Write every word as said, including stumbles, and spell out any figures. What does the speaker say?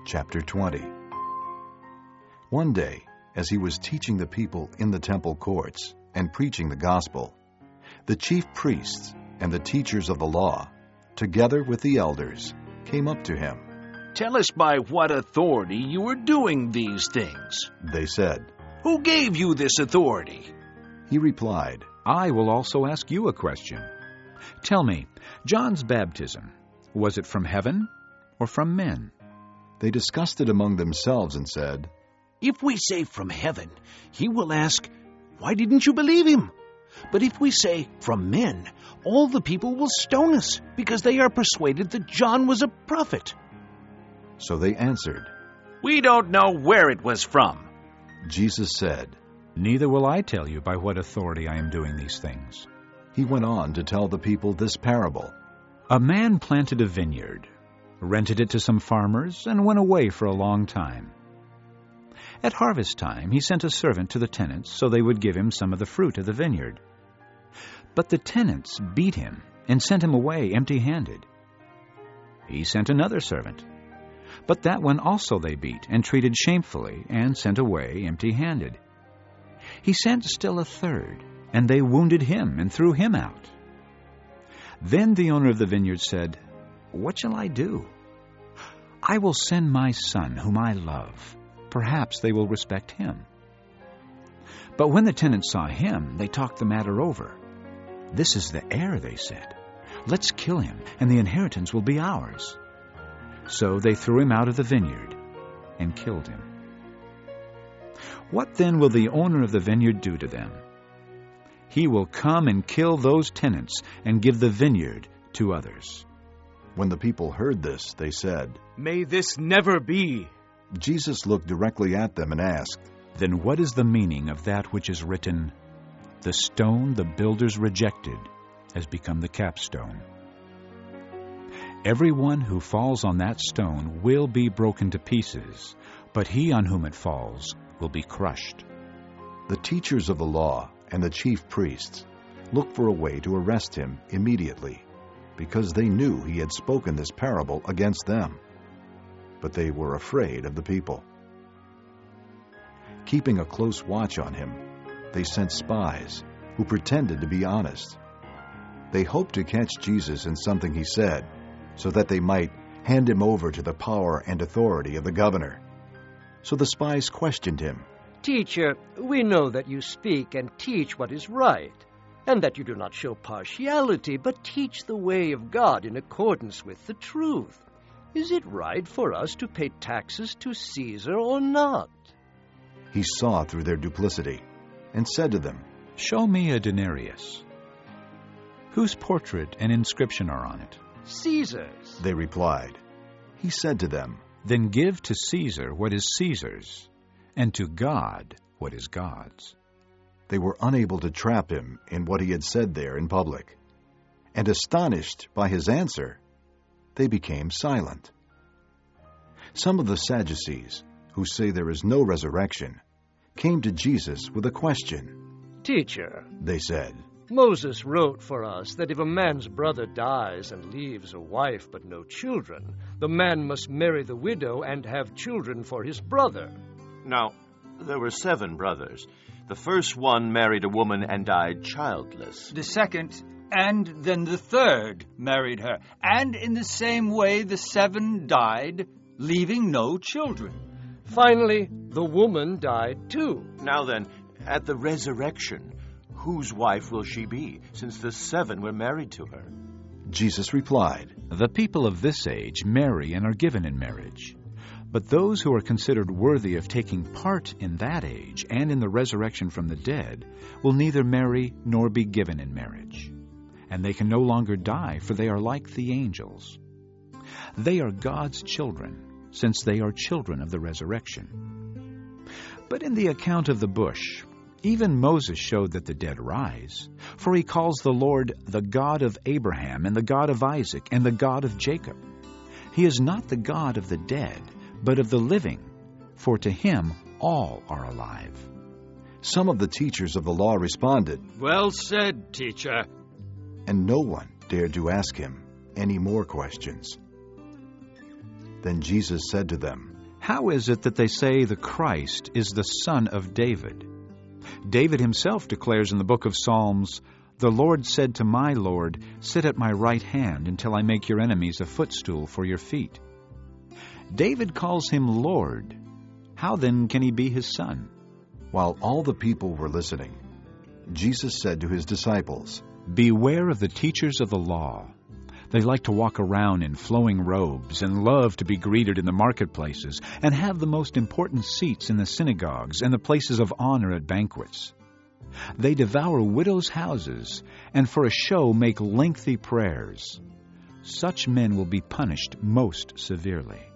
Chapter twenty. One day, as he was teaching the people in the temple courts and preaching the gospel, the chief priests and the teachers of the law, together with the elders, came up to him. "Tell us by what authority you are doing these things," they said. "Who gave you this authority?" He replied, "I will also ask you a question. Tell me, John's baptism, was it from heaven or from men?" They discussed it among themselves and said, "If we say from heaven, he will ask, 'Why didn't you believe him?' But if we say from men, all the people will stone us, because they are persuaded that John was a prophet." So they answered. "We don't know where it was from." Jesus said, "Neither will I tell you by what authority I am doing these things." He went on to tell the people this parable. A man planted a vineyard, rented it to some farmers, and went away for a long time. At harvest time, he sent a servant to the tenants so they would give him some of the fruit of the vineyard. But the tenants beat him and sent him away empty-handed. He sent another servant, but that one also they beat and treated shamefully and sent away empty-handed. He sent still a third, and they wounded him and threw him out. Then the owner of the vineyard said, "What shall I do? I will send my son, whom I love. Perhaps they will respect him." But when the tenants saw him, they talked the matter over. "This is the heir," they said. "Let's kill him, and the inheritance will be ours." So they threw him out of the vineyard and killed him. What then will the owner of the vineyard do to them? He will come and kill those tenants and give the vineyard to others. When the people heard this, they said, "May this never be." Jesus looked directly at them and asked, "Then what is the meaning of that which is written, 'The stone the builders rejected has become the capstone'? Everyone who falls on that stone will be broken to pieces, but he on whom it falls will be crushed." The teachers of the law and the chief priests looked for a way to arrest him immediately, because they knew he had spoken this parable against them. But they were afraid of the people. Keeping a close watch on him, they sent spies who pretended to be honest. They hoped to catch Jesus in something he said, so that they might hand him over to the power and authority of the governor. So the spies questioned him. "Teacher, we know that you speak and teach what is right, and that you do not show partiality, but teach the way of God in accordance with the truth. Is it right for us to pay taxes to Caesar or not?" He saw through their duplicity and said to them, "Show me a denarius. Whose portrait and inscription are on it?" "Caesar's," they replied. He said to them, "Then give to Caesar what is Caesar's, and to God what is God's." They were unable to trap him in what he had said there in public, and astonished by his answer, they became silent. Some of the Sadducees, who say there is no resurrection, came to Jesus with a question. "Teacher," they said, "Moses wrote for us that if a man's brother dies and leaves a wife but no children, the man must marry the widow and have children for his brother." Now, there were seven brothers. The first one married a woman and died childless. The second, and then the third, married her. And in the same way the seven died, leaving no children. Finally, the woman died too. Now then, at the resurrection, whose wife will she be, since the seven were married to her? Jesus replied, "The people of this age marry and are given in marriage. But those who are considered worthy of taking part in that age and in the resurrection from the dead will neither marry nor be given in marriage. And they can no longer die, for they are like the angels. They are God's children, since they are children of the resurrection. But in the account of the bush, even Moses showed that the dead rise, for he calls the Lord the God of Abraham and the God of Isaac and the God of Jacob. He is not the God of the dead, but of the living, for to him all are alive." Some of the teachers of the law responded, "Well said, teacher." And no one dared to ask him any more questions. Then Jesus said to them, How is it that they say the Christ is the son of David? David himself declares in the book of Psalms, "The Lord said to my Lord, sit at my right hand until I make your enemies a footstool for your feet." David calls him Lord. How then can he be his son? While all the people were listening, Jesus said to his disciples, "Beware of the teachers of the law. They like to walk around in flowing robes and love to be greeted in the marketplaces and have the most important seats in the synagogues and the places of honor at banquets. They devour widows' houses and for a show make lengthy prayers. Such men will be punished most severely."